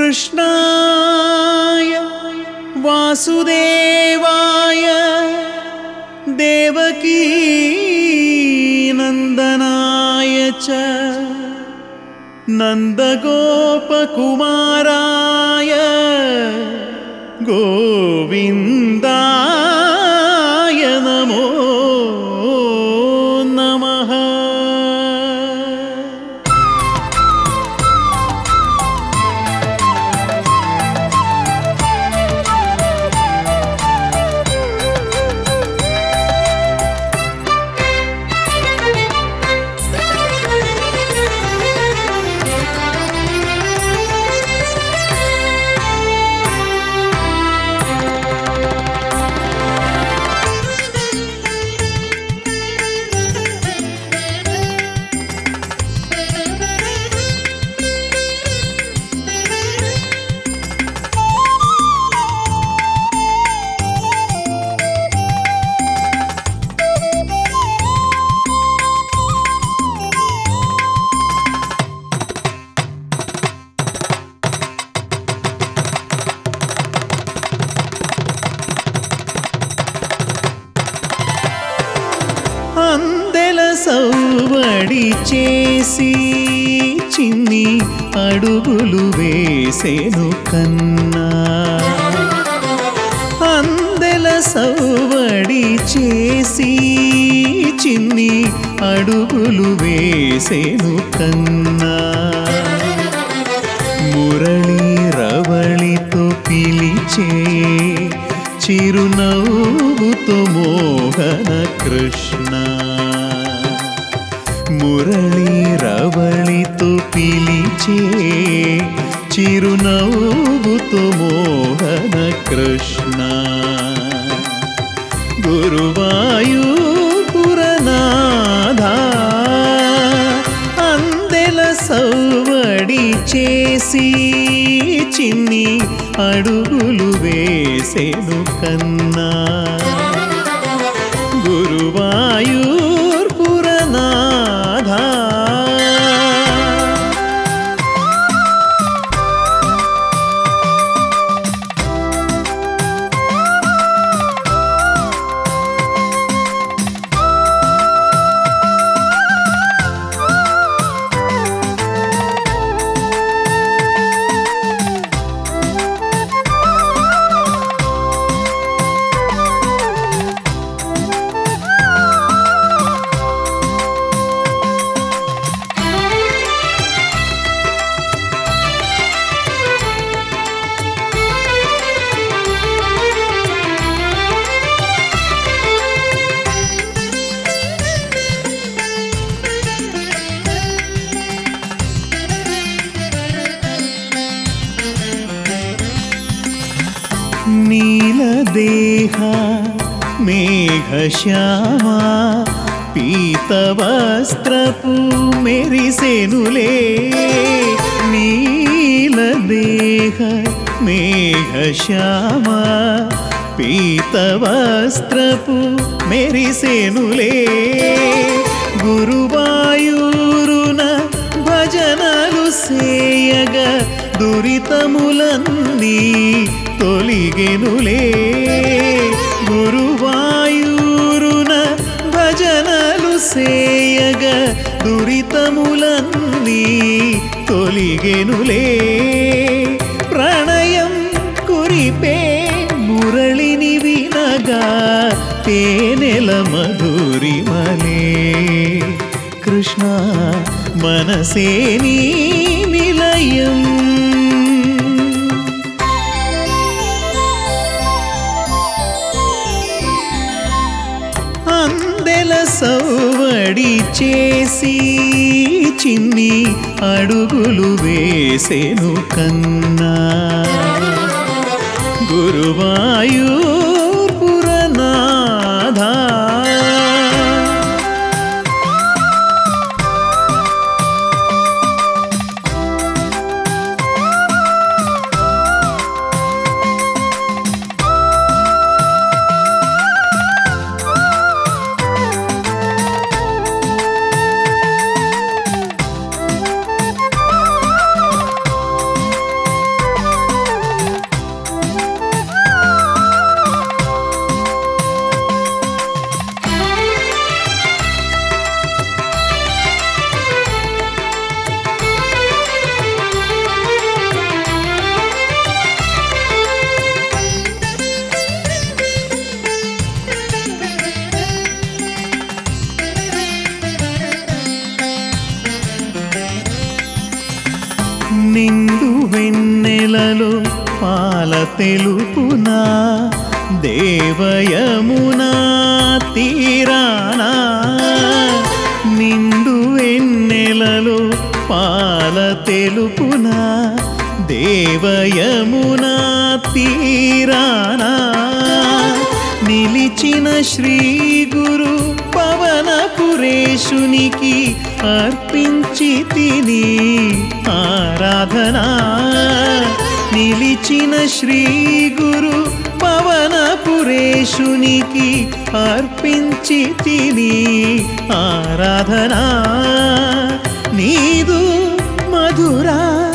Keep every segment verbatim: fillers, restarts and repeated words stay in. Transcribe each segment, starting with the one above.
कृष्णाय वासुदेवाय देवकी नंदनाय च नंदगोपकुमाराय गोविंदाय नमो नमः। అందెల సౌవడి చేసి చిన్ని అడుగులు వేసెను కన్నా, అందెల సౌవడి చేసి చిన్ని అడుగులు వేసెను కన్నా, మురళి రవళితో పిలిచే చిరునవ్వుతో మోహన కృష్ణ, మురళి రవళితో పిలిచే చిరునవ్వుతో మోహన కృష్ణ, గురువాయూపురనాథ అందెల సౌవడి చేసి చిన్ని అడుగులు వేసెను కన్నా, గురువాయూర్పురనాథ నీలదేహ మేఘశ్యామా పీతవస్త్రపు మెరిసెనులే, నీలదేహ మేఘశ్యామా పీతవస్త్రపు మెరిసెనులే, గురువాయూరున భజనలు సేయగ దురితములన్నీ తొలిగెనులే, గురువాయూరున భజనలు సేయగ దురితములన్నీ తొలిగెనులే, ప్రణయం కురిపే మురళిని వినగా తేనెల మధురిమలే, కృష్ణ మనసే నీ నిలయం, అందెల సౌవడి చేసి చిన్ని అడుగులు వేసెను కన్నా, గురువాయూర్పురనాథ నిండు వెన్నెలలో పాల తెలుపునా దేవయమునా తీరానా నిండు వెన్నెలలో పాల తెలుపునా దేవయమునా తీరానా నిలిచిన శ్రీ గురు పవనపురేశునికి అర్పించి తిని ఆరాధనా నిలిచిన శ్రీ గురు పవనపురేశునికి అర్పించి తిని ఆరాధనా నీదు మధుర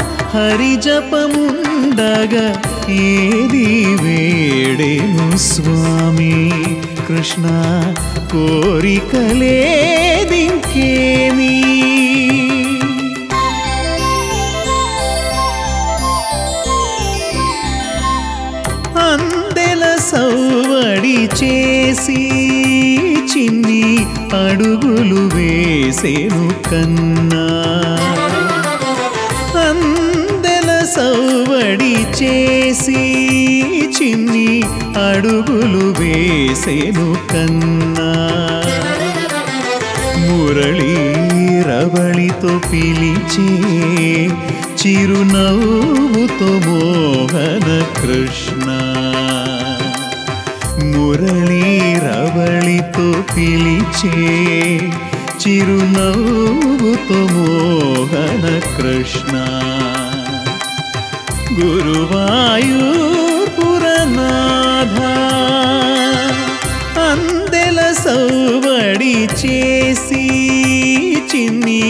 హరిజపముండగా ఏది వేడేను స్వామి కృష్ణ కోరికలేదింకేమీ అందెల సౌవడి చేసి చిన్ని అడుగులు వేసేను కన్నా అందెల సౌవడి చేసి చిన్ని అడుగులు వేసేను కన్నా మురళీ రవళితో పిలిచే చిరునవ్వుతో మోహన కృష్ణ మురళీ రవళితో పిలిచే చిరునవ్వుతో మోహన కృష్ణ గురువాయూర్పురనాథ అందెల సౌవడి చేసి చిన్ని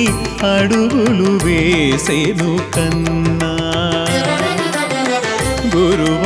అడుగులు వేసేను కన్నా గురు